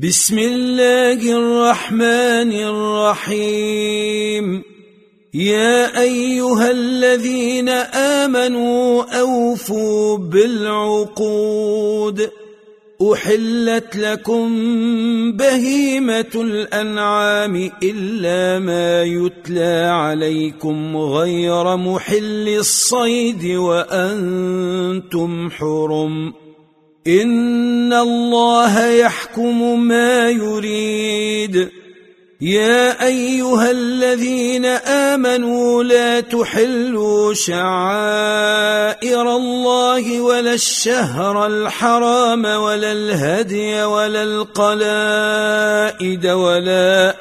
بسم الله الرحمن الرحيم. يا أيها الذين آمنوا أوفوا بالعقود. أحلت لكم بهيمة الأنعام إلا ما يتلى عليكم غير محل الصيد وأنتم حرم. إن الله يحكم ما يريد. يا أيها الذين آمنوا لا تحلوا شعائر الله ولا الشهر الحرام ولا الهدي ولا القلائد ولا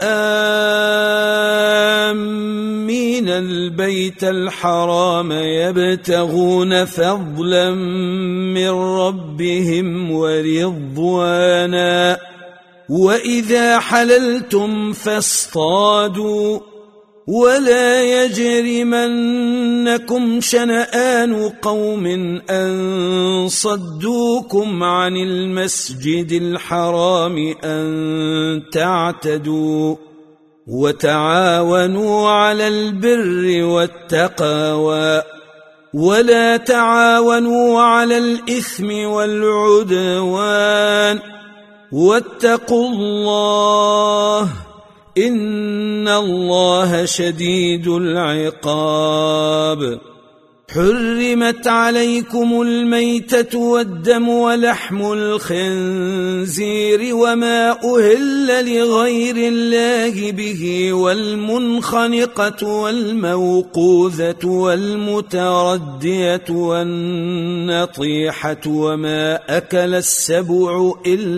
آمين البيت الحرام يبتغون فضلا من ربهم ورضوانا. وإذا حللتم فاصطادوا ولا يجرمنكم شنآن قوم أن صدوكم عن المسجد الحرام أن تعتدوا. وتعاونوا على البر والتقوى ولا تعاونوا على الإثم والعدوان. واتقوا الله إن الله شديد العقاب. حرمت عليكم الميتة والدم ولحم الخنزير وما أهل لغير الله به والمنخنقة والموقوذة والمتردية والنطيحة وما أكل السبع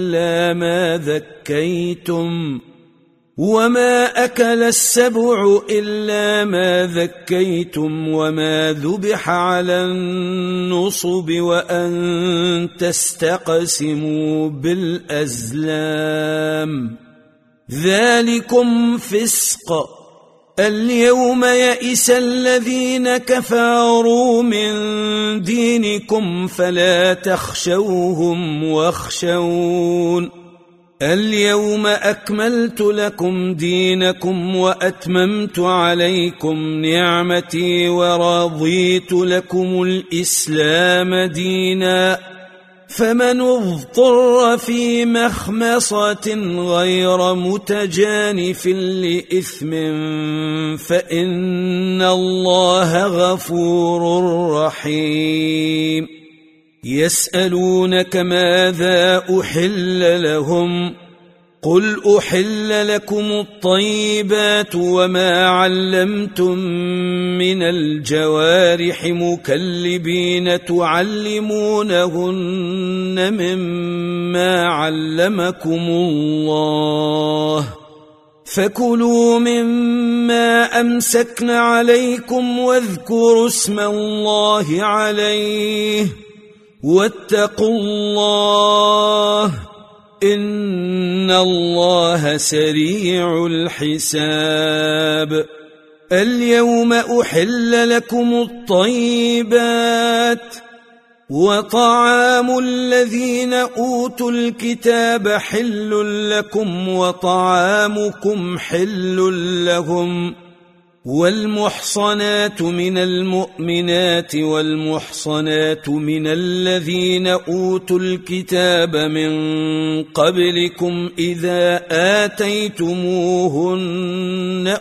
إلا ما ذكيتم وما ذبح على النصب وأن تستقسموا بالأزلام ذلكم فسق. اليوم يئس الذين كفروا من دينكم فلا تخشوهم واخشون. اليوم أكملت لكم دينكم وأتممت عليكم نعمتي ورضيت لكم الإسلام دينا. فمن اضطر في مخمصة غير متجانف لإثم فإن الله غفور رحيم. يسألونك ماذا أحل لهم قل أحل لكم الطيبات وما علمتم من الجوارح مكلبين تعلمونهن مما علمكم الله فكلوا مما أمسكن عليكم واذكروا اسم الله عليه واتقوا الله إن الله سريع الحساب. اليوم أحل لكم الطيبات وطعام الذين أوتوا الكتاب حل لكم وطعامكم حل لهم. والمحصنات من المؤمنات والمحصنات من الذين أوتوا الكتاب من قبلكم إذا آتيتموهن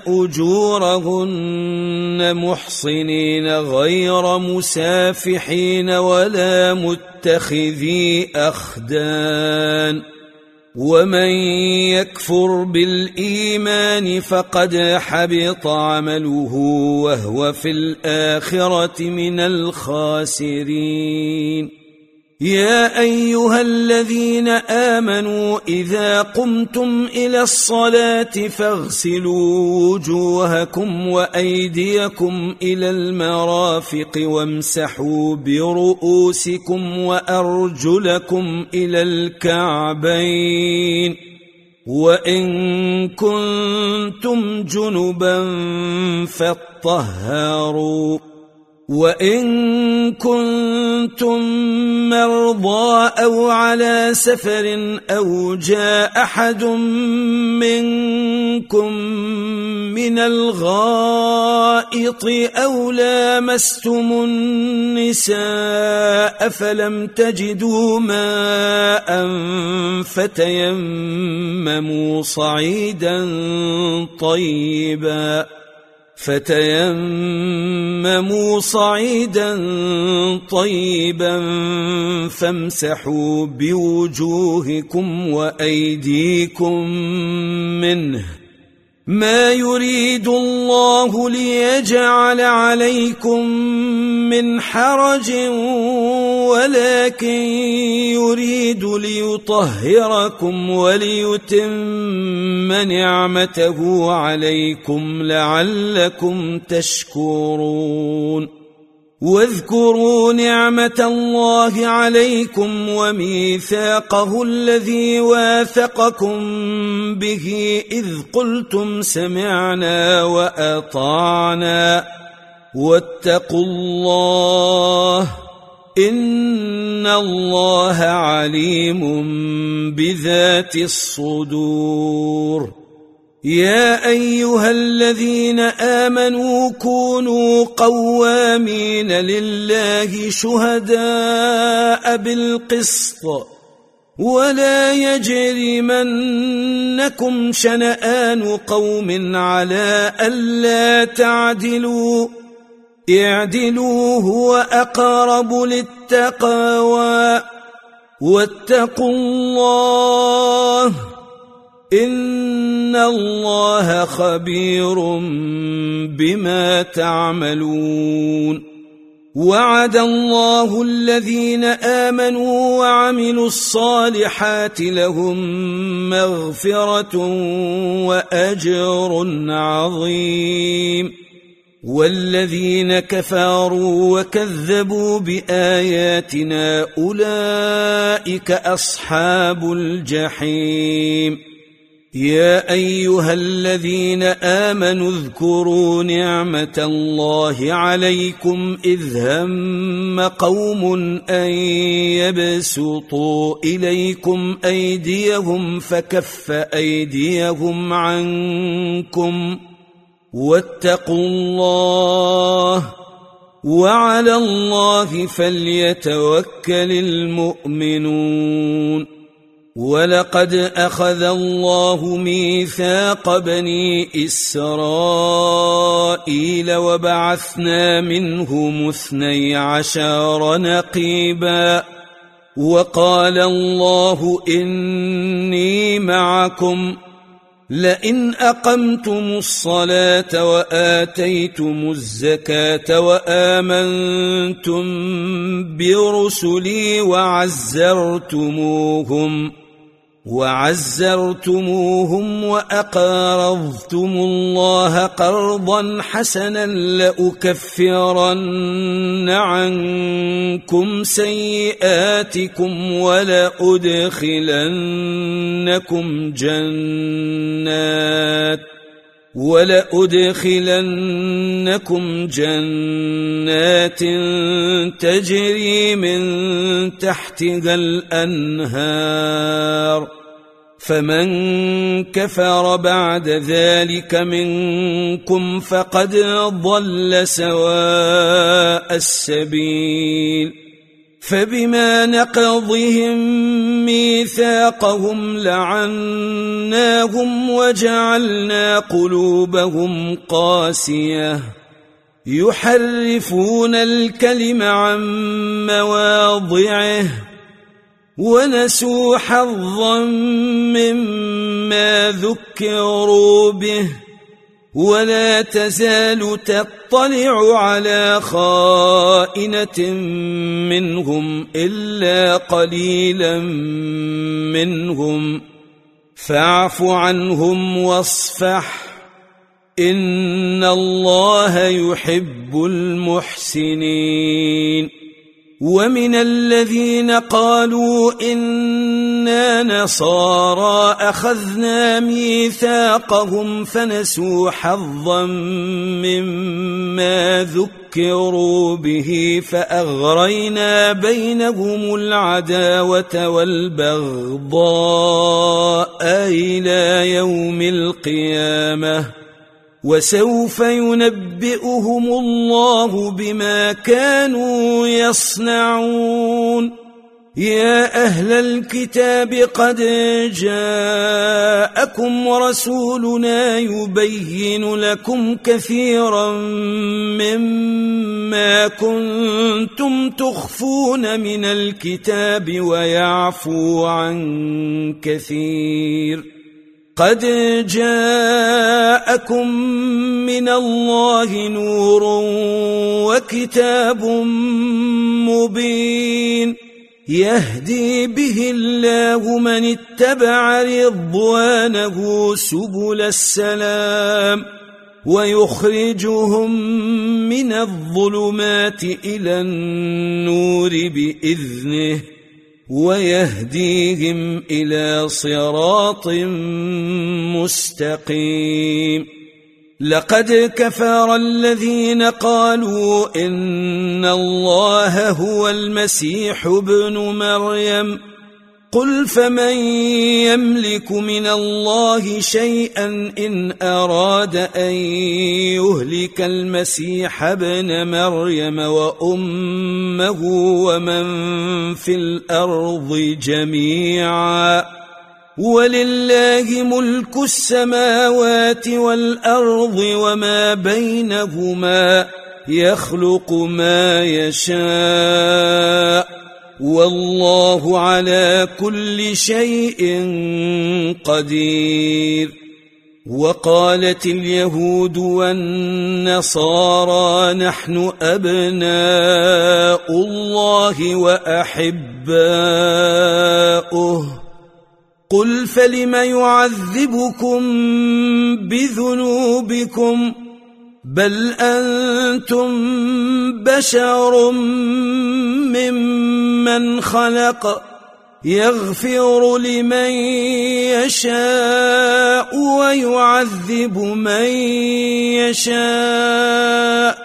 أجورهن محصنين غير مسافحين ولا متخذي أخدان. ومن يكفر بالإيمان فقد حبط عمله وهو في الآخرة من الخاسرين. يا أيها الذين آمنوا إذا قمتم إلى الصلاة فاغسلوا وجوهكم وأيديكم إلى المرافق وامسحوا برؤوسكم وأرجلكم إلى الكعبين وإن كنتم جنبا فاطهروا وإن كنتم مرضى أو على سفر أو جاء أحد منكم من الغائط أو لامستم النساء فلم تجدوا ماء فتيمموا صعيدا طيبا فامسحوا بوجوهكم وأيديكم منه ما يريد الله ليجعل عليكم من حرج ولكن يريد ليطهركم وليتم نعمته عليكم لعلكم تشكرون واذكروا نعمة الله عليكم وميثاقه الذي واثقكم به إذ قلتم سمعنا وأطعنا واتقوا الله إن الله عليم بذات الصدور يا أيها الذين آمنوا كونوا قوامين لله شهداء بالقسط ولا يجرمنكم شنآن قوم على ألا تعدلوا اعدلوا هو أقرب للتقوى واتقوا الله إن الله خبير بما تعملون وعد الله الذين آمنوا وعملوا الصالحات لهم مغفرة وأجر عظيم والذين كفروا وكذبوا بآياتنا أولئك أصحاب الجحيم يا أيها الذين آمنوا اذكروا نعمة الله عليكم إذ هم قوم أن يبسطوا إليكم أيديهم فكف أيديهم عنكم واتقوا الله وعلى الله فليتوكل المؤمنون ولقد أخذ الله ميثاق بني إسرائيل وبعثنا منهم 12 نقيبا وقال الله إني معكم لئن أقمتم الصلاة وآتيتم الزكاة وآمنتم برسلي وعزرتموهم وأقرضتم الله قرضا حسنا لأكفرن عنكم سيئاتكم ولأدخلنكم جنات تجري من تحتها الأنهار فمن كفر بعد ذلك منكم فقد ضل سواء السبيل فبما نقضهم ميثاقهم لعناهم وجعلنا قلوبهم قاسية يحرفون الكلم عن مواضعه ونسوا حظا مما ذكروا به ولا تزال تطلع على خائنة منهم إلا قليلا منهم فاعف عنهم واصفح إن الله يحب المحسنين ومن الذين قالوا إنا نصارى أخذنا ميثاقهم فنسوا حظا مما ذكروا به فأغرينا بينهم العداوة والبغضاء إلى يوم القيامة وسوف ينبئهم الله بما كانوا يصنعون يا أهل الكتاب قد جاءكم رسولنا يبين لكم كثيرا مما كنتم تخفون من الكتاب ويعفو عن كثير قد جاءكم من الله نور وكتاب مبين يهدي به الله من اتبع رضوانه سبل السلام ويخرجهم من الظلمات إلى النور بإذنه ويهديهم إلى صراط مستقيم لقد كفر الذين قالوا إن الله هو المسيح ابن مريم قل فمن يملك من الله شيئا إن أراد أن يهلك المسيح ابن مريم وأمه ومن في الأرض جميعا ولله ملك السماوات والأرض وما بينهما يخلق ما يشاء والله على كل شيء قدير وقالت اليهود والنصارى نحن أبناء الله وأحباؤه قل فلم يعذبكم بذنوبكم بل أنتم بشر ممن خلق يغفر لمن يشاء ويعذب من يشاء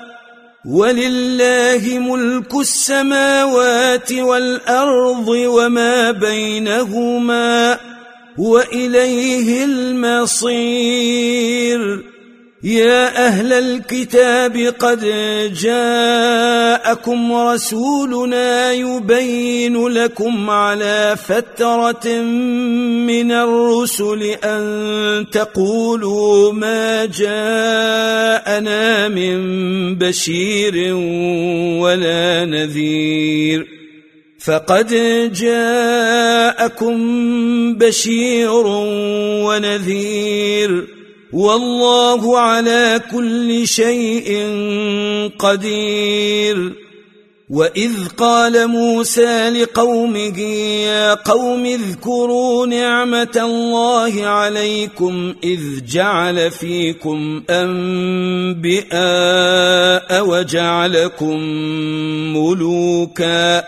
ولله ملك السماوات والأرض وما بينهما وإليه المصير يا أهل الكتاب قد جاءكم رسولنا يبين لكم على فترة من الرسل أن تقولوا ما جاءنا من بشير ولا نذير فقد جاءكم بشير ونذير والله على كل شيء قدير وإذ قال موسى لقومه يا قوم اذكروا نعمة الله عليكم إذ جعل فيكم أنبياء وجعلكم ملوكا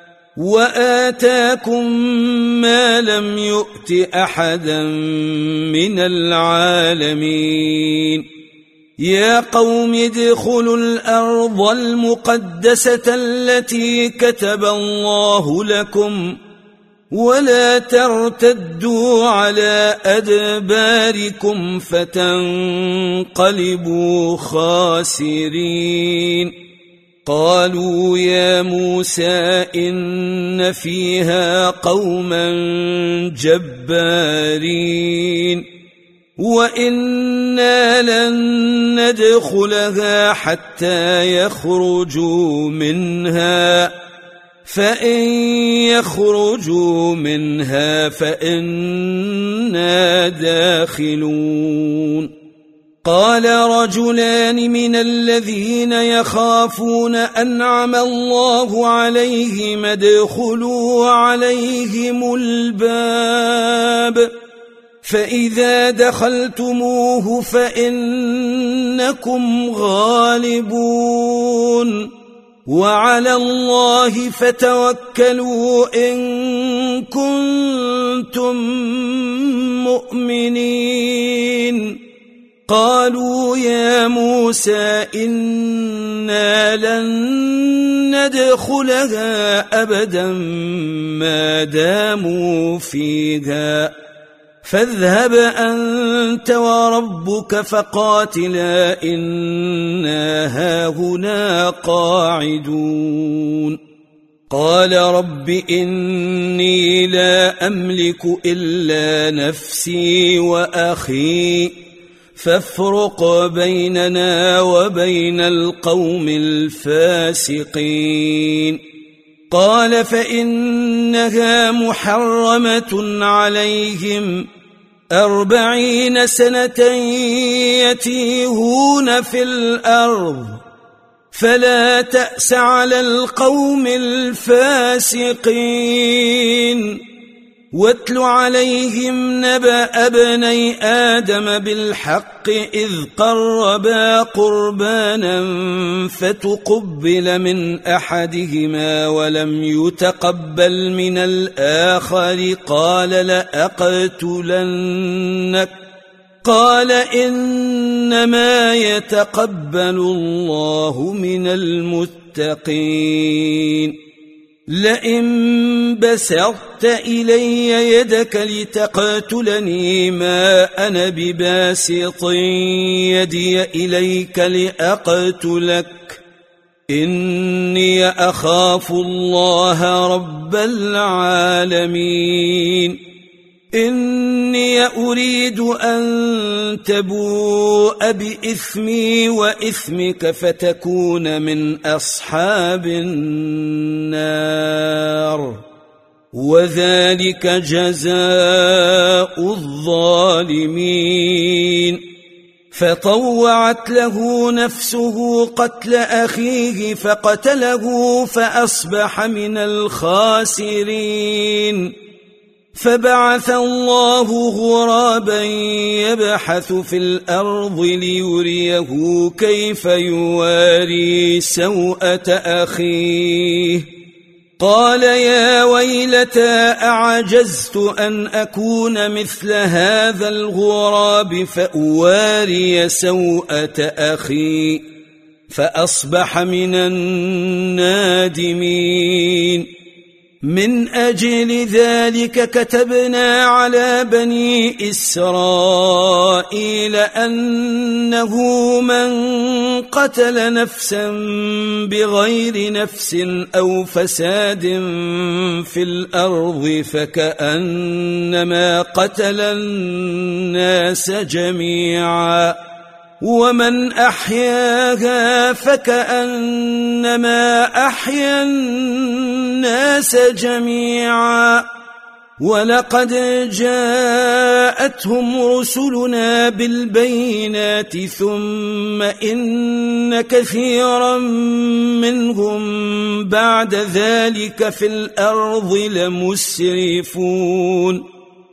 وآتاكم ما لم يؤت أحدا من العالمين يا قوم ادخلوا الأرض المقدسة التي كتب الله لكم ولا ترتدوا على أدباركم فتنقلبوا خاسرين قالوا يا موسى إن فيها قوما جبارين وإنا لن ندخلها حتى يخرجوا منها فإن يخرجوا منها فإنا داخلون قال رجلان من الذين يخافون أنعم الله عليهم ادخلوا عليهم الباب فإذا دخلتموه فإنكم غالبون وعلى الله فتوكلوا إن كنتم مؤمنين قالوا يا موسى إنا لن ندخلها أبدا ما داموا فيها فاذهب أنت وربك فقاتلا إنا هاهنا قاعدون قال رب إني لا أملك إلا نفسي وأخي فافرق بيننا وبين القوم الفاسقين قال فإنها محرمة عليهم 40 سنة يتيهون في الأرض فلا تأس على القوم الفاسقين واتل عليهم نبأ ابني آدم بالحق إذ قربا قربانا فتقبل من أحدهما ولم يتقبل من الآخر قال لأقتلنك قال إنما يتقبل الله من المتقين لئن بسطت إلي يدك لتقتلني ما أنا بباسط يدي إليك لأقتلك إني أخاف الله رب العالمين إني أريد أن تبوء بإثمي وإثمك فتكون من أصحاب النار وذلك جزاء الظالمين فطوعت له نفسه قتل أخيه فقتله فأصبح من الخاسرين فبعث الله غرابا يبحث في الأرض ليريه كيف يواري سوءة أخيه قال يا ويلتى أعجزت أن أكون مثل هذا الغراب فأواري سوءة أخي فأصبح من النادمين من أجل ذلك كتبنا على بني إسرائيل أنه من قتل نفسا بغير نفس أو فساد في الأرض فكأنما قتل الناس جميعا ومن أحياها فكأنما أحيا الناس جميعا ولقد جاءتهم رسلنا بالبينات ثم إن كثيرا منهم بعد ذلك في الأرض لمسرفون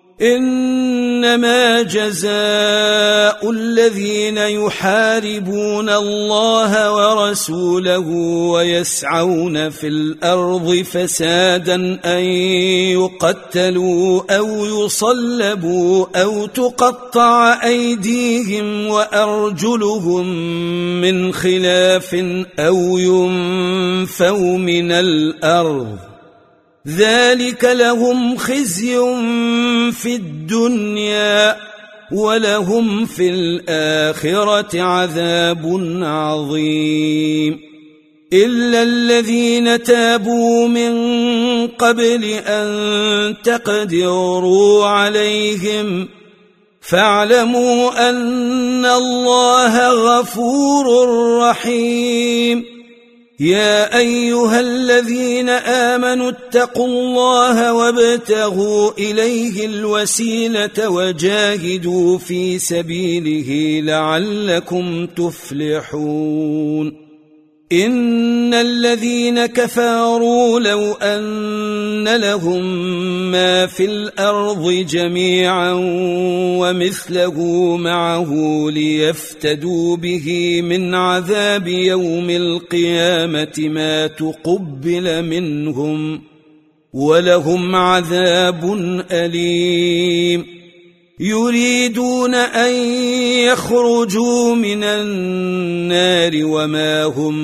إنما جزاء الذين يحاربون الله ورسوله ويسعون في الأرض فسادا أن يقتلوا أو يصلبوا أو تقطع أيديهم وأرجلهم من خلاف أو ينفوا من الأرض ذلك لهم خزي في الدنيا ولهم في الآخرة عذاب عظيم إلا الذين تابوا من قبل أن تقدروا عليهم فاعلموا أن الله غفور رحيم يا أيها الذين آمنوا اتقوا الله وابتغوا إليه الوسيلة وجاهدوا في سبيله لعلكم تفلحون إن الذين كفروا لو أن لهم ما في الأرض جميعا ومثله معه ليفتدوا به من عذاب يوم القيامة ما تقبل منهم ولهم عذاب أليم يريدون أن يخرجوا من النار وما هم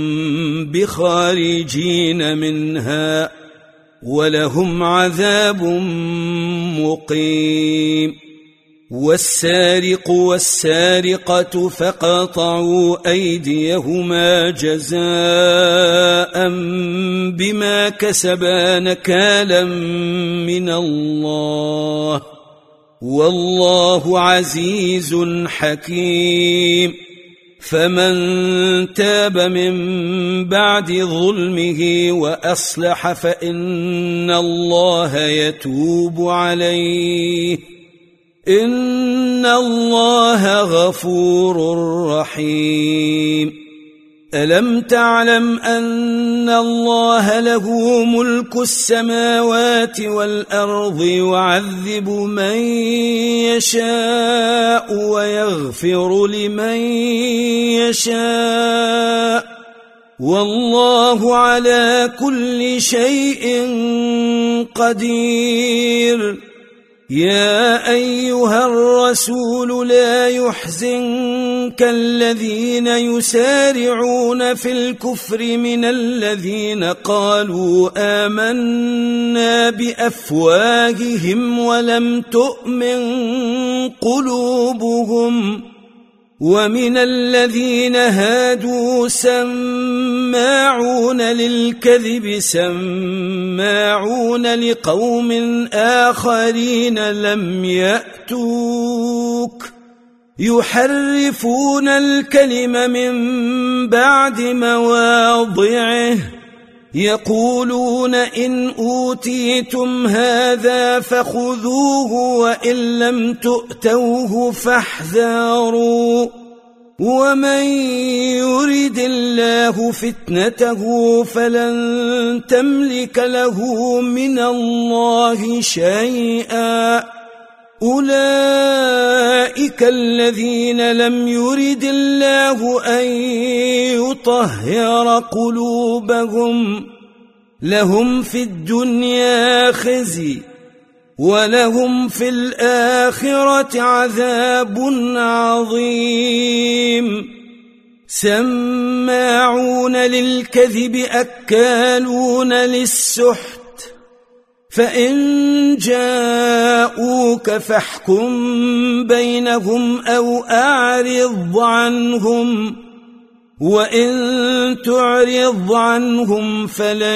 بخارجين منها ولهم عذاب مقيم والسارق والسارقة فقطعوا أيديهما جزاء بما كسبا نكالا من الله والله عزيز حكيم فمن تاب من بعد ظلمه وأصلح فإن الله يتوب عليه إن الله غفور رحيم ألم تعلم أن الله له ملك السماوات والأرض يعذب من يشاء ويغفر لمن يشاء والله على كل شيء قدير يا أيها الرسول لا يحزنك الذين يسارعون في الكفر من الذين قالوا آمنا بأفواههم ولم تؤمن قلوبهم ومن الذين هادوا سماعون للكذب سماعون لقوم آخرين لم يأتوك يحرفون الكلم من بعد مواضعه يقولون إن أوتيتم هذا فخذوه وإن لم تؤتوه فاحذروا ومن يرد الله فتنته فلن تملك له من الله شيئا أولئك الذين لم يرد الله أن يطهر قلوبهم لهم في الدنيا خزي ولهم في الآخرة عذاب عظيم سماعون للكذب أكالون للسحت فإن جاءوك فاحكم بينهم أو أعرض عنهم وإن تعرض عنهم فلن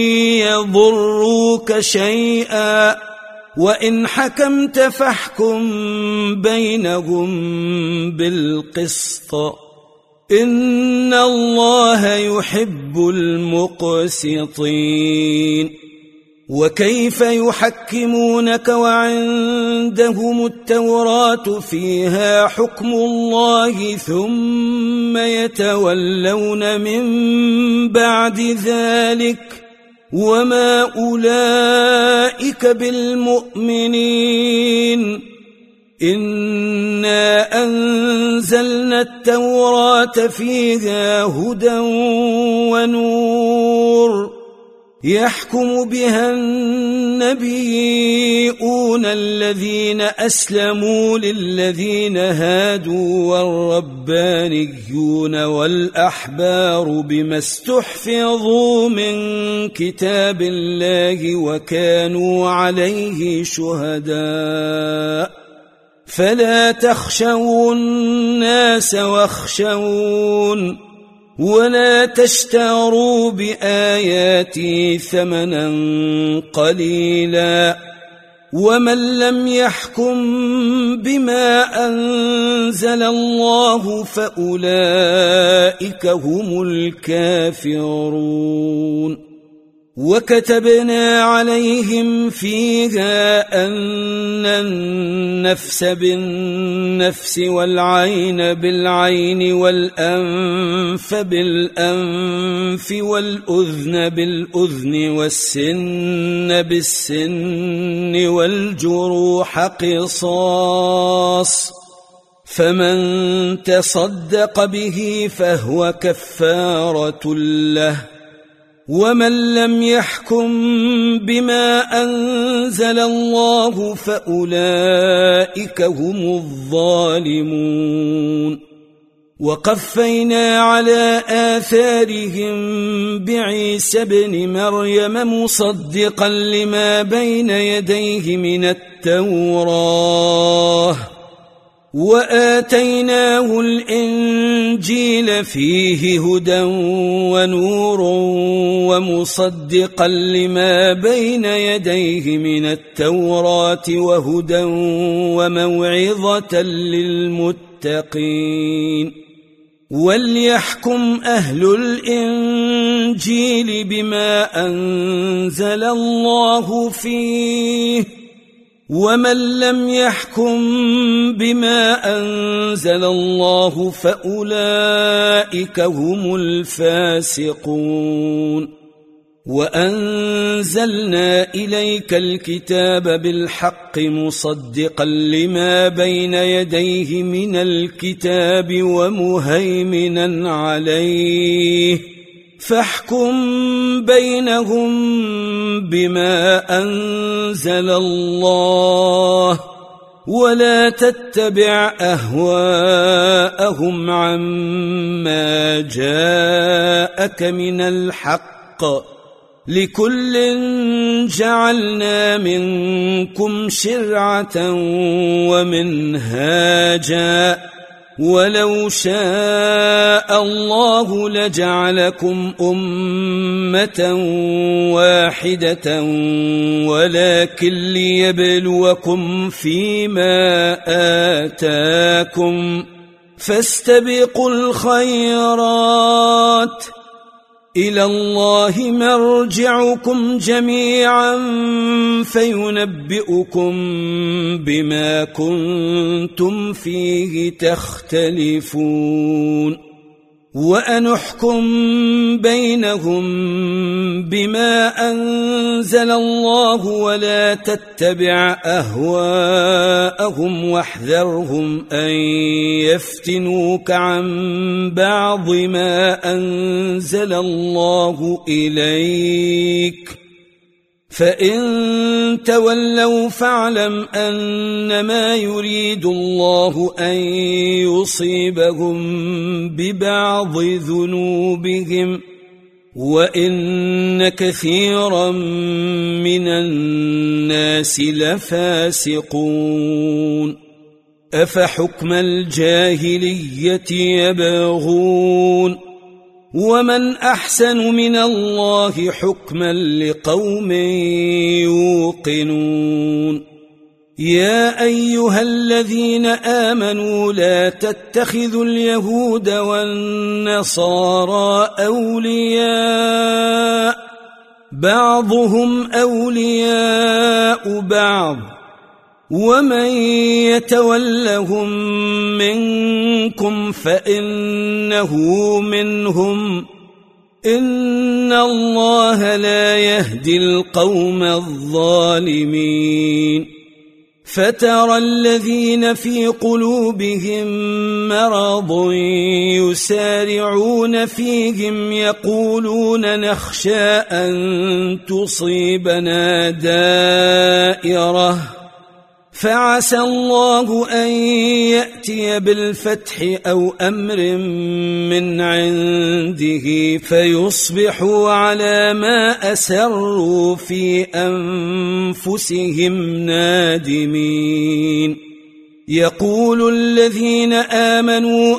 يضروك شيئا وإن حكمت فاحكم بينهم بالقسط إن الله يحب المقسطين وكيف يحكمونك وعندهم التوراة فيها حكم الله ثم يتولون من بعد ذلك وما أولئك بالمؤمنين إنا أنزلنا التوراة فيها هدى ونور يحكم بها النبيون الذين أسلموا للذين هادوا والربانيون والأحبار بما استحفظوا من كتاب الله وكانوا عليه شهداء فلا تخشوا الناس واخشون ولا تشتروا بآياتي ثمنا قليلا ومن لم يحكم بما أنزل الله فأولئك هم الكافرون وكتبنا عليهم فيها أن النفس بالنفس والعين بالعين والأنف بالأنف والأذن بالأذن والسن بالسن والجروح قصاص، فمن تصدق به فهو كفارة له، ومن لم يحكم بما أنزل الله فأولئك هم الظالمون. وقفينا على آثارهم بعيسى ابن مريم مصدقا لما بين يديه من التوراة، وآتيناه الإنجيل فيه هدى ونور ومصدقا لما بين يديه من التوراة وهدى وموعظة للمتقين. وليحكم أهل الإنجيل بما أنزل الله فيه، ومن لم يحكم بما أنزل الله فأولئك هم الفاسقون. وأنزلنا إليك الكتاب بالحق مصدقا لما بين يديه من الكتاب ومهيمنا عليه، فاحكم بينهم بما أنزل الله، ولا تتبع أهواءهم عما جاءك من الحق، لكل جعلنا منكم شرعة ومنهاجا، ولو شاء الله لجعلكم أمة واحدة ولكن ليبلوكم فيما آتاكم، فاستبقوا الخيرات، إلى الله مرجعكم جميعا فينبئكم بما كنتم فيه تختلفون. وأنحكم بينهم بما أنزل الله، ولا تتبع أهواءهم واحذرهم أن يفتنوك عن بعض ما أنزل الله إليك، فإن تولوا فاعلم أنما يريد الله أن يصيبهم ببعض ذنوبهم، وإن كثيرا من الناس لفاسقون. أفحكم الجاهلية يبغون، ومن أحسن من الله حكما لقوم يوقنون. يا أيها الذين آمنوا لا تتخذوا اليهود والنصارى أولياء، بعضهم أولياء بعض، ومن يتولهم منكم فإنه منهم، إن الله لا يهدي القوم الظالمين. فترى الذين في قلوبهم مرض يسارعون فيهم يقولون نخشى أن تصيبنا دائرة، فعسى الله أن يأتي بالفتح أو أمر من عنده فيصبحوا على ما أسروا في أنفسهم نادمين. يقول الذين آمنوا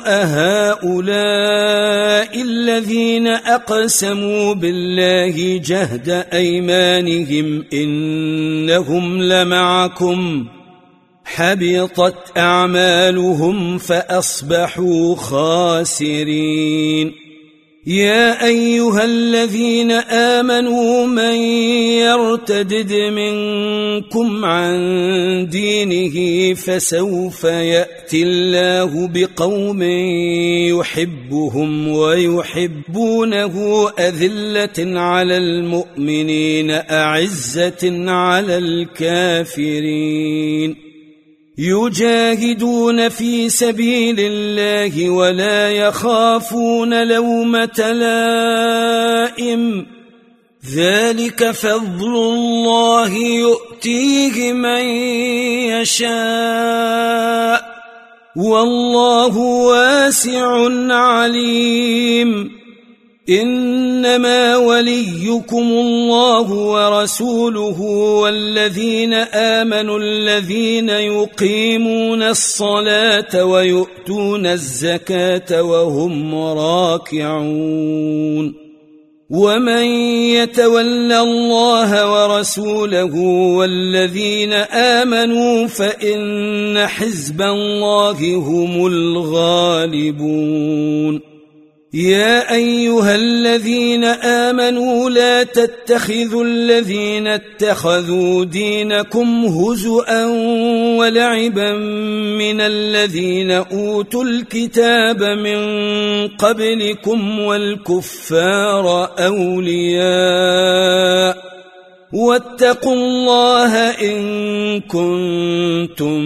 أهؤلاء الذين أقسموا بالله جهد أيمانهم إنهم لمعكم، حبطت أعمالهم فأصبحوا خاسرين. يا أيها الذين آمنوا من يرتدد منكم عن دينه فسوف يأتي الله بقوم يحبهم ويحبونه أذلة على المؤمنين أعزة على الكافرين يجاهدون في سبيل الله ولا يخافون لومة لائم ذلك فضل الله يؤتيه من يشاء والله واسع عليم إنما وليكم الله ورسوله والذين آمنوا الذين يقيمون الصلاة ويؤتون الزكاة وهم راكعون ومن يتول الله ورسوله والذين آمنوا فإن حزب الله هم الغالبون يا أيها الذين آمنوا لا تتخذوا الذين اتخذوا دينكم هزؤا ولعبا من الذين أوتوا الكتاب من قبلكم والكفار أولياء واتقوا الله إن كنتم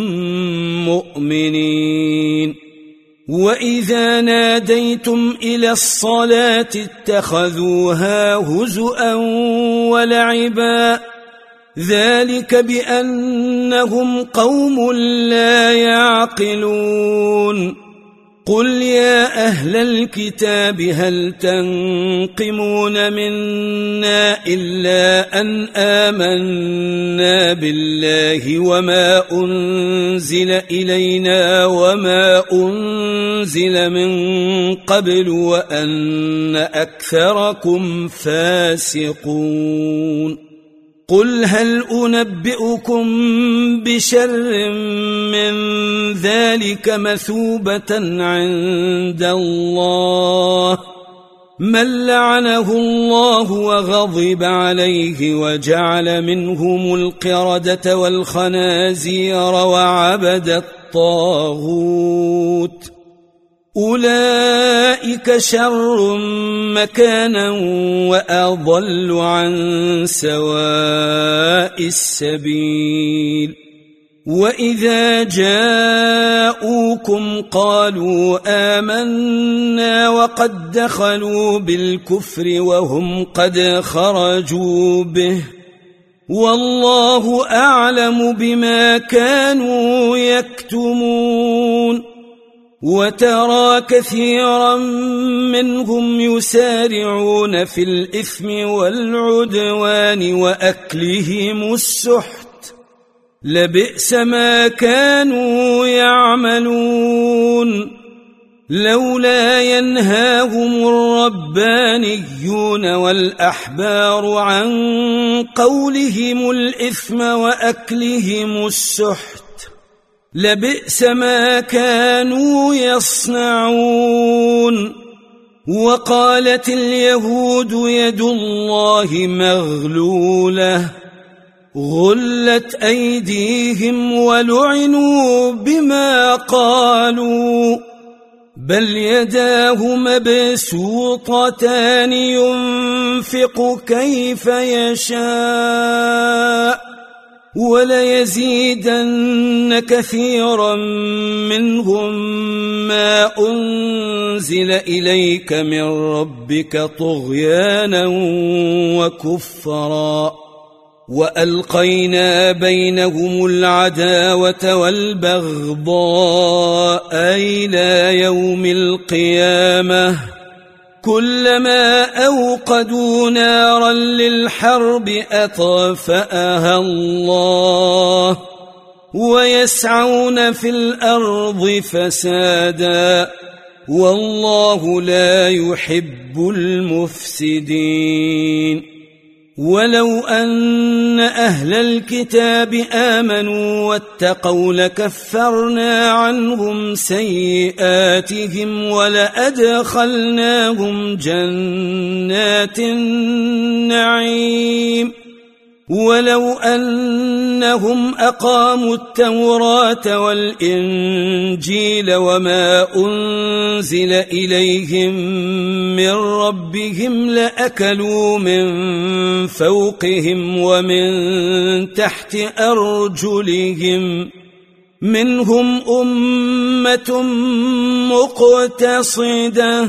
مؤمنين وإذا ناديتم إلى الصلاة اتخذوها هزؤا ولعبا ذلك بأنهم قوم لا يعقلون قل يا أهل الكتاب هل تنقمون منا إلا أن آمنا بالله وما أنزل إلينا وما أنزل من قبل وأن أكثركم فاسقون قل هل أنبئكم بشر من ذلك مثوبة عند الله من لعنه الله وغضب عليه وجعل منهم القردة والخنازير وعبد الطاغوت أولئك شر مكانا وأضل عن سواء السبيل وإذا جاءوكم قالوا آمنا وقد دخلوا بالكفر وهم قد خرجوا به والله أعلم بما كانوا يكتمون وترى كثيرا منهم يسارعون في الإثم والعدوان وأكلهم السحت لبئس ما كانوا يعملون لولا ينهاهم الربانيون والأحبار عن قولهم الإثم وأكلهم السحت لبئس ما كانوا يصنعون وقالت اليهود يد الله مغلولة غلت أيديهم ولعنوا بما قالوا بل يداه مبسوطتان ينفق كيف يشاء وليزيدن كثيرا منهم ما أنزل إليك من ربك طغيانا وكفرا وألقينا بينهم العداوة والبغضاء إلى يوم القيامة كلما أوقدوا نارا للحرب أطفأها الله ويسعون في الأرض فسادا والله لا يحب المفسدين ولو أن أهل الكتاب آمنوا واتقوا لكفرنا عنهم سيئاتهم ولأدخلناهم جنات النعيم ولو أنهم أقاموا التوراة والإنجيل وما أنزل إليهم من ربهم لأكلوا من فوقهم ومن تحت أرجلهم منهم أمة مقتصدة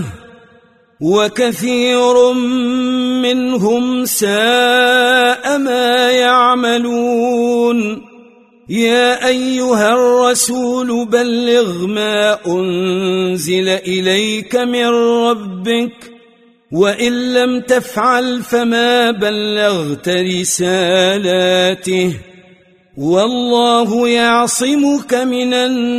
وكثير منهم ساء ما يعملون يا أيها الرسول بلغ ما أنزل إليك من ربك وإن لم تفعل فما بلغت رسالاته والله يعصمك من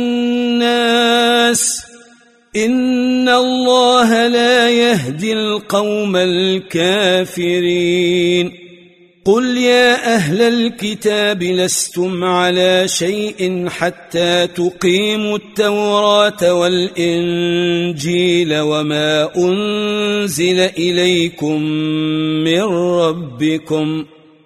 الناس إن الله لا يهدي القوم الكافرين قل يا أهل الكتاب لستم على شيء حتى تقيموا التوراة والإنجيل وما أنزل إليكم من ربكم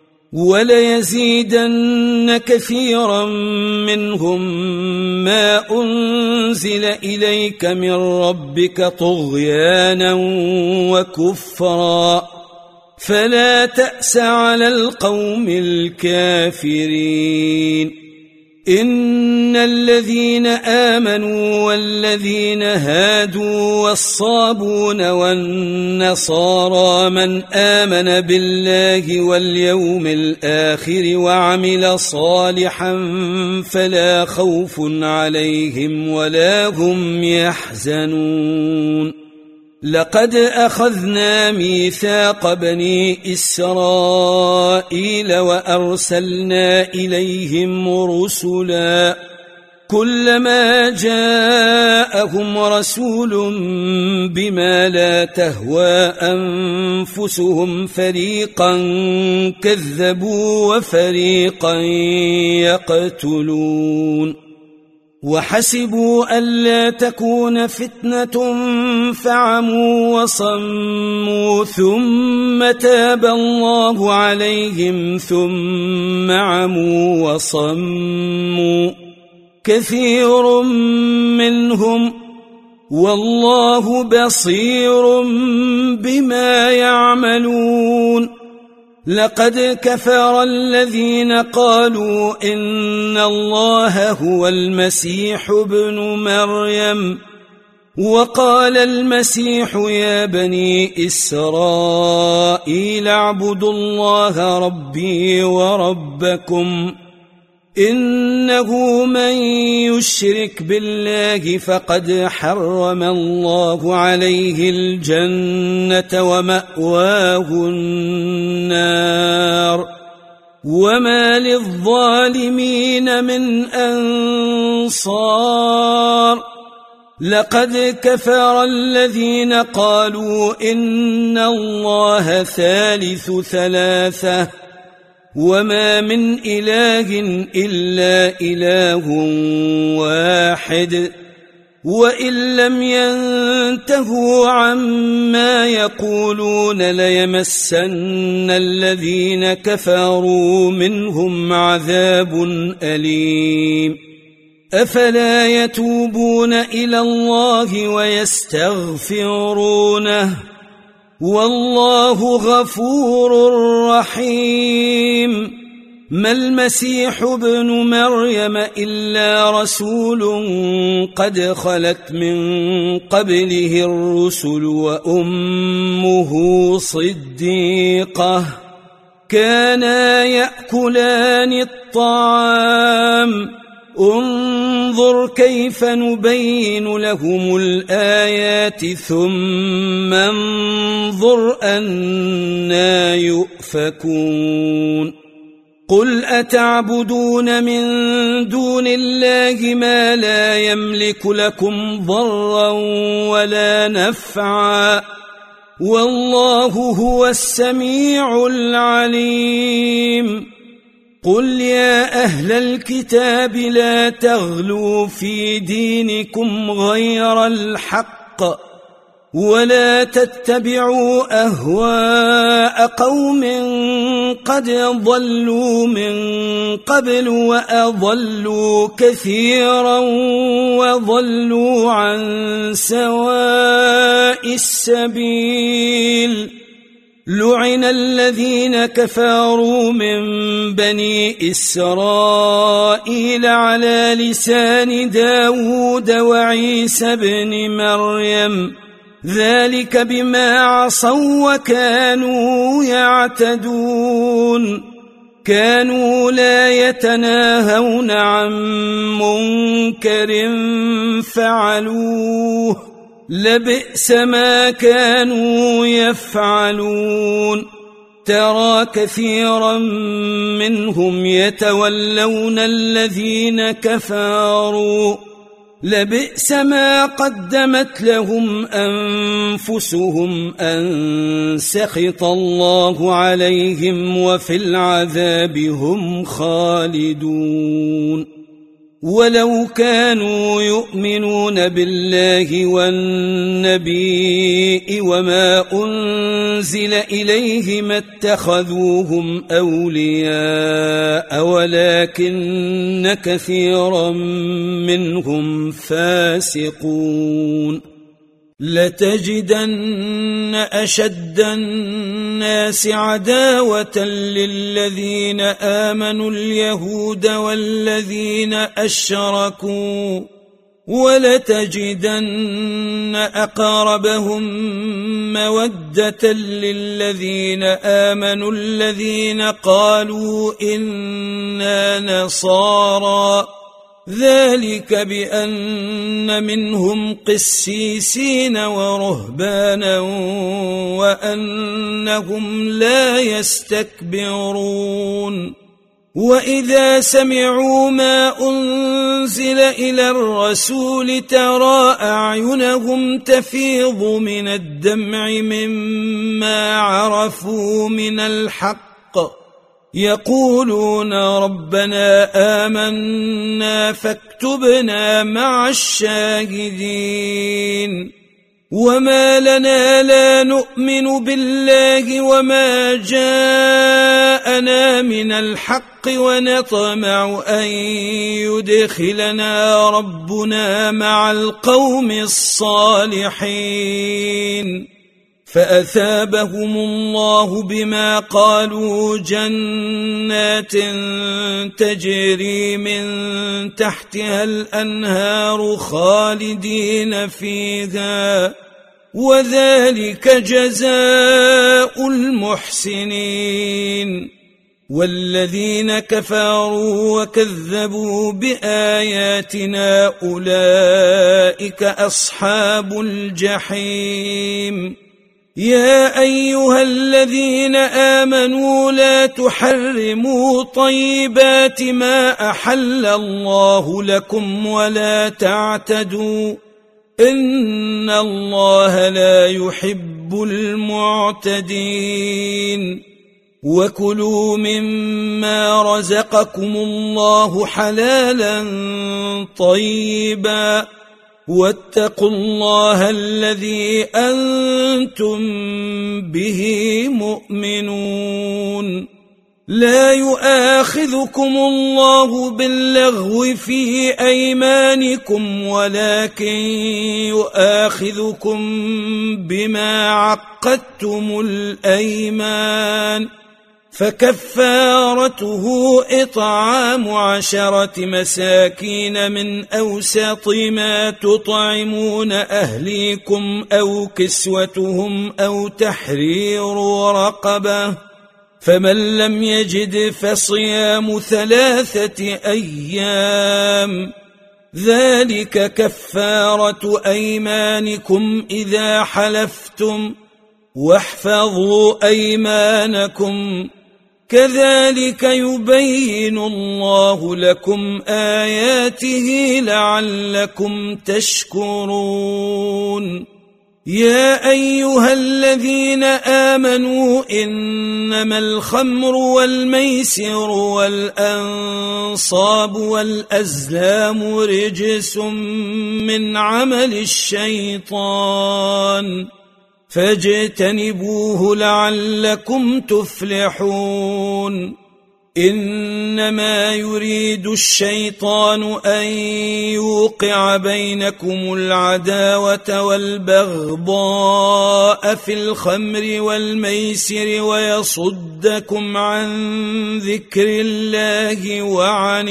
وليزيدن كثيرا منهم ما أنزل إليك من ربك طغيانا وكفرا فلا تأس على القوم الكافرين إن الذين آمنوا والذين هادوا والصابون والنصارى من آمن بالله واليوم الآخر وعمل صالحا فلا خوف عليهم ولا هم يحزنون لقد أخذنا ميثاق بني إسرائيل وأرسلنا إليهم رسلا كلما جاءهم رسول بما لا تهوى أنفسهم فريقا كذبوا وفريقا يقتلون وحسبوا ألا تكون فتنة فعموا وصموا ثم تاب الله عليهم ثم عموا وصموا كثير منهم والله بصير بما يعملون لقد كفر الذين قالوا إن الله هو المسيح ابن مريم وقال المسيح يا بني إسرائيل اعبدوا الله ربي وربكم إنه من يشرك بالله فقد حرم الله عليه الجنة ومأواه النار وما للظالمين من أنصار لقد كفر الذين قالوا إن الله ثالث ثلاثة وما من إله إلا إله واحد وإن لم ينتهوا عما يقولون ليمسن الذين كفروا منهم عذاب أليم أفلا يتوبون إلى الله ويستغفرونه والله غفور رحيم ما المسيح ابن مريم إلا رسول قد خلت من قبله الرسل وأمه صديقة كانا يأكلان الطعام انظر كيف نبين لهم الآيات ثم انظر أنى يؤفكون قل أتعبدون من دون الله ما لا يملك لكم ضرا ولا نفعا والله هو السميع العليم. قل يا أهل الكتاب لا تغلوا في دينكم غير الحق ولا تتبعوا أهواء قوم قد ضلوا من قبل وأضلوا كثيرا وضلوا عن سواء السبيل. لعن الذين كفروا من بني إسرائيل على لسان داود وعيسى بن مريم ذلك بما عصوا وكانوا يعتدون. كانوا لا يتناهون عن منكر فعلوه لبئس ما كانوا يفعلون. ترى كثيرا منهم يتولون الذين كفروا لبئس ما قدمت لهم أنفسهم أن سخط الله عليهم وفي العذاب هم خالدون. ولو كانوا يؤمنون بالله والنبي وما أنزل إليه ما اتخذوهم أولياء ولكن كثيرا منهم فاسقون. لتجدن أشد الناس عداوة للذين آمنوا اليهود والذين أشركوا ولتجدن أقربهم مودة للذين آمنوا الذين قالوا إنا نصارى ذلك بأن منهم قسيسين ورهبانا وأنهم لا يستكبرون. وإذا سمعوا ما أنزل إلى الرسول ترى أعينهم تفيض من الدمع مما عرفوا من الحق يقولون ربنا آمنا فاكتبنا مع الشاهدين. وما لنا لا نؤمن بالله وما جاءنا من الحق ونطمع أن يدخلنا ربنا مع القوم الصالحين. فأثابهم الله بما قالوا جنات تجري من تحتها الأنهار خالدين فيها وذلك جزاء المحسنين. والذين كفروا وكذبوا بآياتنا أولئك أصحاب الجحيم. يا أيها الذين آمنوا لا تحرموا طيبات ما أحل الله لكم ولا تعتدوا إن الله لا يحب المعتدين. وكلوا مما رزقكم الله حلالا طيبا واتقوا الله الذي أنتم به مؤمنون. لا يؤاخذكم الله باللغو في أيمانكم ولكن يؤاخذكم بما عقدتم الأيمان فكفارته إطعام 10 مساكين من أوسط ما تطعمون أهليكم أو كسوتهم أو تحرير رقبة فمن لم يجد فصيام 3 أيام ذلك كفارة أيمانكم إذا حلفتم واحفظوا أيمانكم كذلك يبين الله لكم آياته لعلكم تشكرون. يا أيها الذين آمنوا إنما الخمر والميسر والأنصاب والأزلام رجس من عمل الشيطان فاجتنبوه لعلكم تفلحون إنما يريد الشيطان أن يوقع بينكم العداوة والبغضاء في الخمر والميسر ويصدكم عن ذكر الله وعن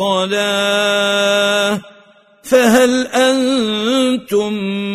الصلاة فهل أنتم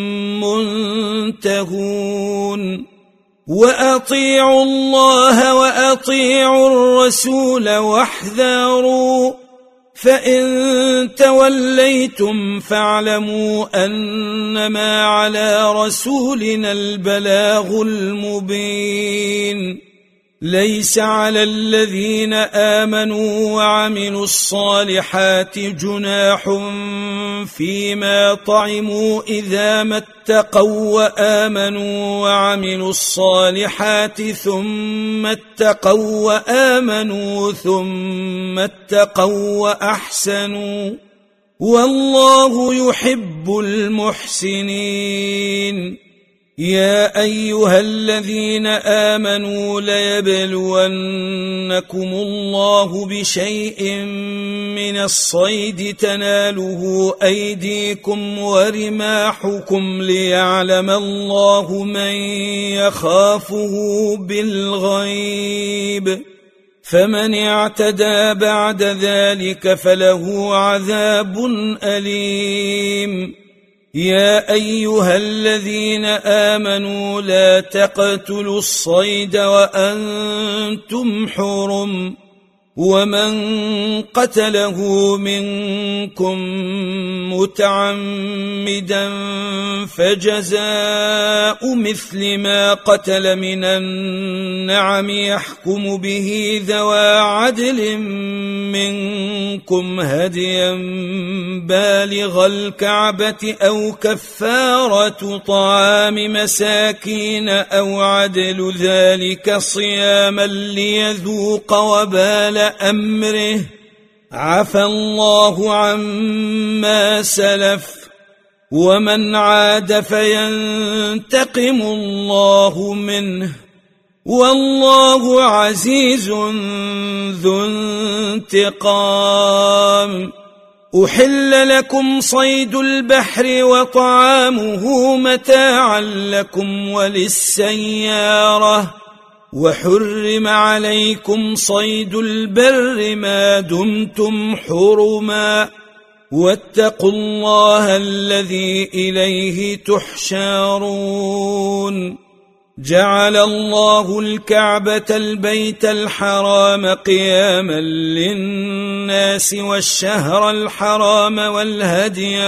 منتهون وأطيعوا الله وأطيعوا الرسول واحذروا فإن توليتم فاعلموا أنما على رسولنا البلاغ المبين ليس على الذين آمنوا وعملوا الصالحات جناح فيما طعموا إذا ما اتقوا وآمنوا وعملوا الصالحات ثم اتقوا وآمنوا ثم اتقوا وأحسنوا والله يحب المحسنين يا أيها الذين آمنوا ليبلونكم الله بشيء من الصيد تناله أيديكم ورماحكم ليعلم الله من يخافه بالغيب فمن اعتدى بعد ذلك فله عذاب أليم يا أيها الذين آمنوا لا تقتلوا الصيد وأنتم حرم ومن قتله منكم متعمدا فجزاء مثل ما قتل من النعم يحكم به ذوى عدل منكم هديا بالغ الكعبة أو كفارة طعام مساكين أو عدل ذلك صياما ليذوق وبال أمره عفى الله عما سلف ومن عاد فينتقم الله منه والله عزيز ذو انتقام أحل لكم صيد البحر وطعامه متاعا لكم وللسيارة وحرم عليكم صيد البر ما دمتم حرما واتقوا الله الذي إليه تحشرون جعل الله الكعبة البيت الحرام قياما للناس والشهر الحرام والهدي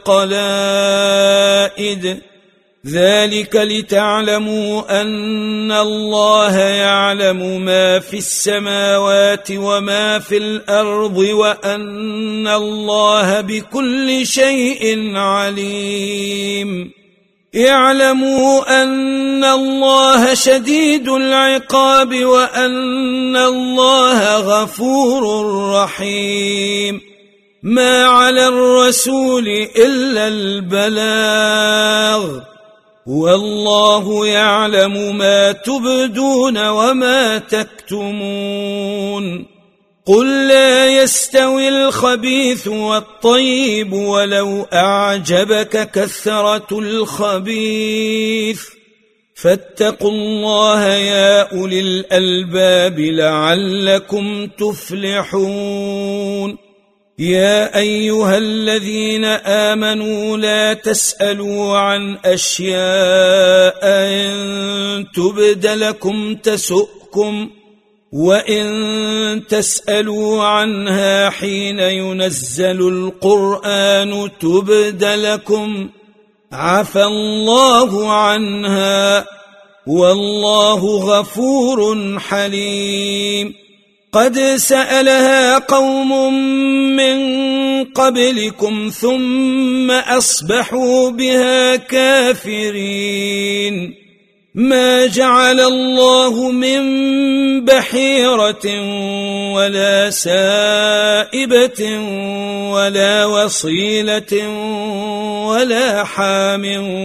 والقلائد ذلك لتعلموا أن الله يعلم ما في السماوات وما في الأرض وأن الله بكل شيء عليم اعلموا أن الله شديد العقاب وأن الله غفور رحيم ما على الرسول إلا البلاغ والله يعلم ما تبدون وما تكتمون قل لا يستوي الخبيث والطيب ولو أعجبك كثرة الخبيث فاتقوا الله يا أولي الألباب لعلكم تفلحون يا أيها الذين آمنوا لا تسألوا عن أشياء إن تبد لكم تسؤكم وإن تسألوا عنها حين ينزل القرآن تبد لكم عفى الله عنها والله غفور حليم قد سألها قوم من قبلكم ثم أصبحوا بها كافرين ما جعل الله من بحيرة ولا سائبة ولا وصيلة ولا حام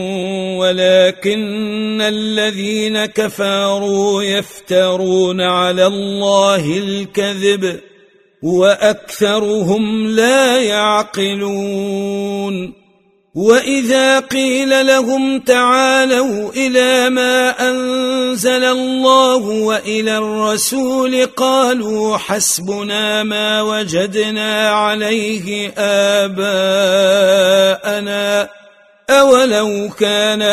ولكن الذين كفروا يفترون على الله الكذب وأكثرهم لا يعقلون وإذا قيل لهم تعالوا إلى ما أنزل الله وإلى الرسول قالوا حسبنا ما وجدنا عليه آباءنا أولو كان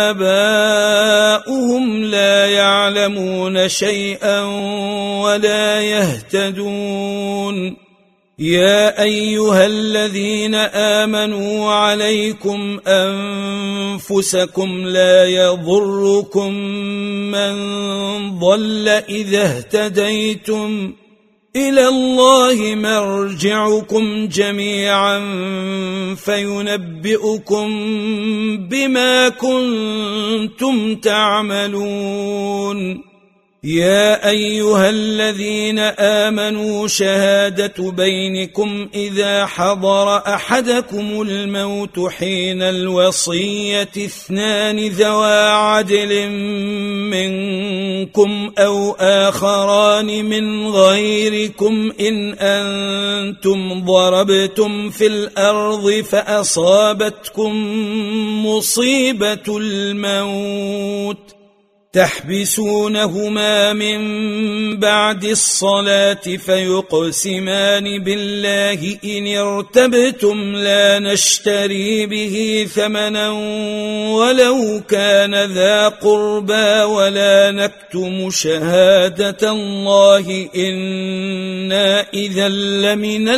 آباؤهم لا يعلمون شيئا ولا يهتدون يا أيها الذين آمنوا عليكم أنفسكم لا يضركم من ضل إذا اهتديتم إلى الله مرجعكم جميعا فينبئكم بما كنتم تعملون يا أيها الذين آمنوا شهادة بينكم إذا حضر أحدكم الموت حين الوصية 2 ذوى عدل منكم أو آخران من غيركم إن أنتم ضربتم في الأرض فأصابتكم مصيبة الموت تحبسونهما من بعد الصلاة فيقسمان بالله إن ارتبتم لا نشتري به ثمنا ولو كان ذا قربى ولا نكتم شهادة الله إنا إذا لمن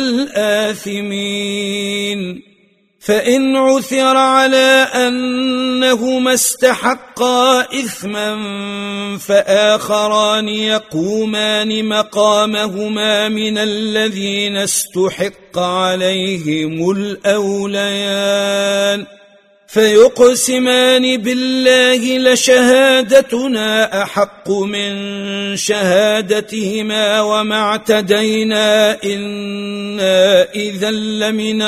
الآثمين فإن عثر على أنهما استحقا إثما فآخران يقومان مقامهما من الذين استحق عليهم الأوليان فيقسمان بالله لشهادتنا أحق من شهادتهما وما اعتدينا إنا إذا لمن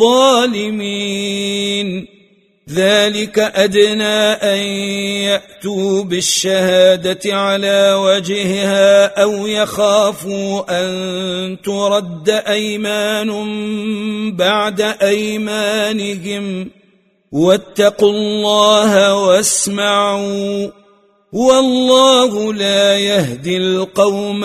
الظالمين ذلك أدنى أن يأتوا بالشهادة على وجهها أو يخافوا أن ترد أيمان بعد أيمانهم واتقوا الله واسمعوا والله لا يهدي القوم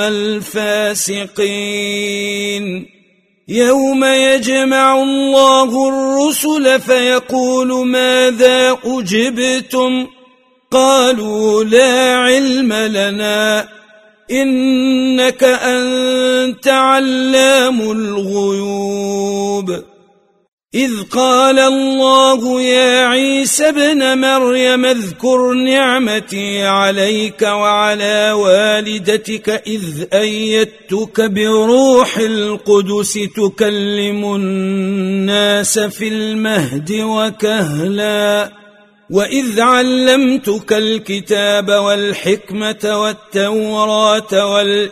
الفاسقين يوم يجمع الله الرسل فيقول ماذا أجبتم قالوا لا علم لنا إنك أنت علام الغيوب إذ قال الله يا عيسى ابن مريم اذكر نعمتي عليك وعلى والدتك إذ أيدتك بروح القدس تكلم الناس في المهد وكهلا وإذ علمتك الكتاب والحكمة والتوراة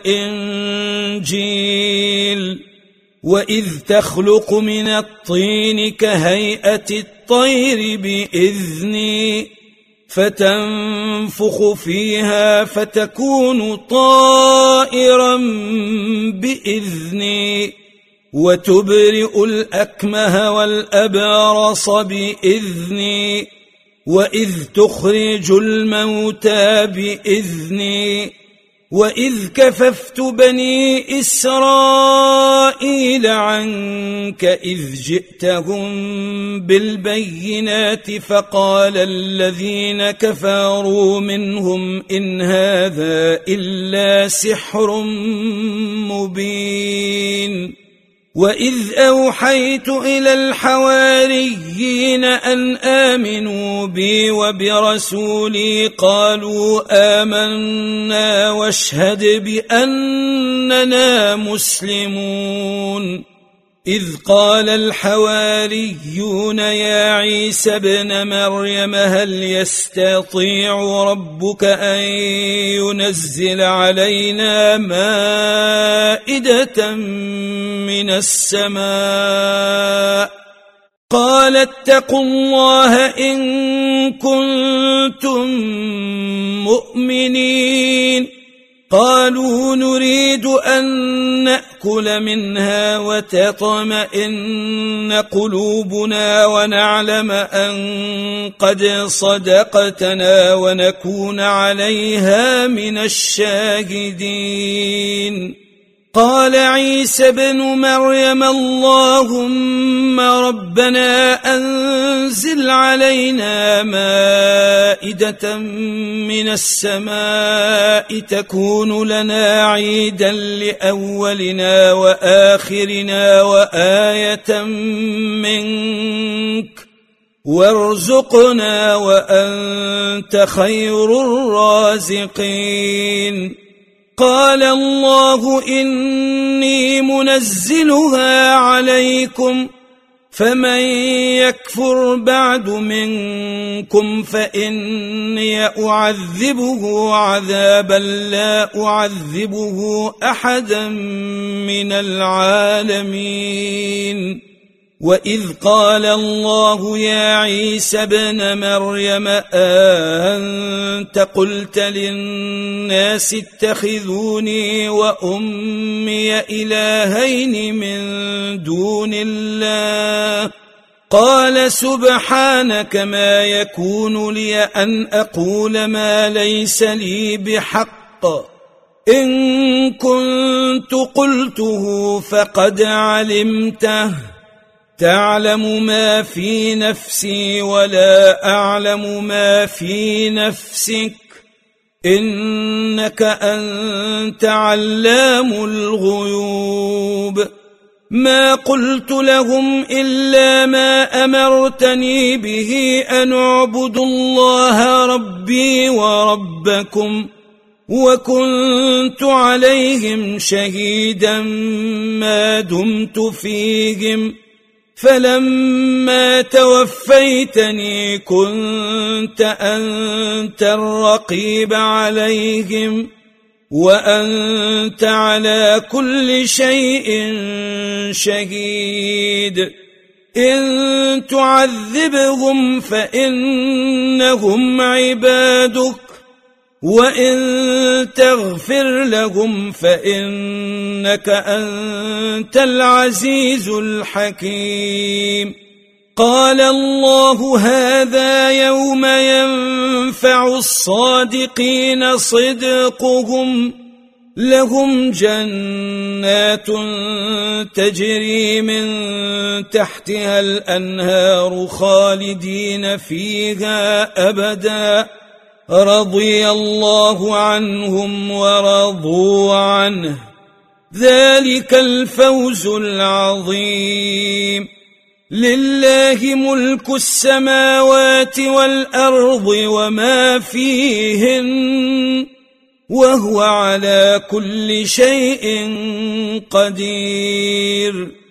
والإنجيل وإذ تخلق من الطين كهيئة الطير بإذني فتنفخ فيها فتكون طائرا بإذني وتبرئ الأكمه والأبرص بإذني وإذ تخرج الموتى بإذني وإذ كففت بني إسرائيل عنك إذ جئتهم بالبينات فقال الذين كفروا منهم إن هذا إلا سحر مبين وإذ أوحيت إلى الحواريين أن آمنوا بي وبرسولي قالوا آمنا واشهد بأننا مسلمون إذ قال الحواريون يا عيسى ابن مريم هل يستطيع ربك أن ينزل علينا مائدة من السماء قال اتقوا الله إن كنتم مؤمنين قالوا نريد أن نأكل منها وتطمئن قلوبنا ونعلم أن قد صدقتنا ونكون عليها من الشاهدين قال عيسى ابن مريم اللهم ربنا أنزل علينا مائدة من السماء تكون لنا عيدا لأولنا وآخرنا وآية منك وارزقنا وأنت خير الرازقين قال الله إني منزلها عليكم فمن يكفر بعد منكم فإني أعذبه عذابا لا أعذبه أحدا من العالمين وإذ قال الله يا عيسى ابن مريم أأنت قلت للناس اتخذوني وأمي إلهين من دون الله قال سبحانك ما يكون لي أن أقول ما ليس لي بحق إن كنت قلته فقد علمته تعلم ما في نفسي ولا أعلم ما في نفسك إنك أنت علام الغيوب ما قلت لهم إلا ما أمرتني به أن اعبدوا الله ربي وربكم وكنت عليهم شهيدا ما دمت فيهم فلما توفيتني كنت أنت الرقيب عليهم وأنت على كل شيء شهيد إن تعذبهم فإنهم عبادك وإن تغفر لهم فإنك أنت العزيز الحكيم قال الله هذا يوم ينفع الصادقين صدقهم لهم جنات تجري من تحتها الأنهار خالدين فيها أبدا رضي الله عنهم ورضوا عنه ذلك الفوز العظيم لله ملك السماوات والأرض وما فيهن وهو على كل شيء قدير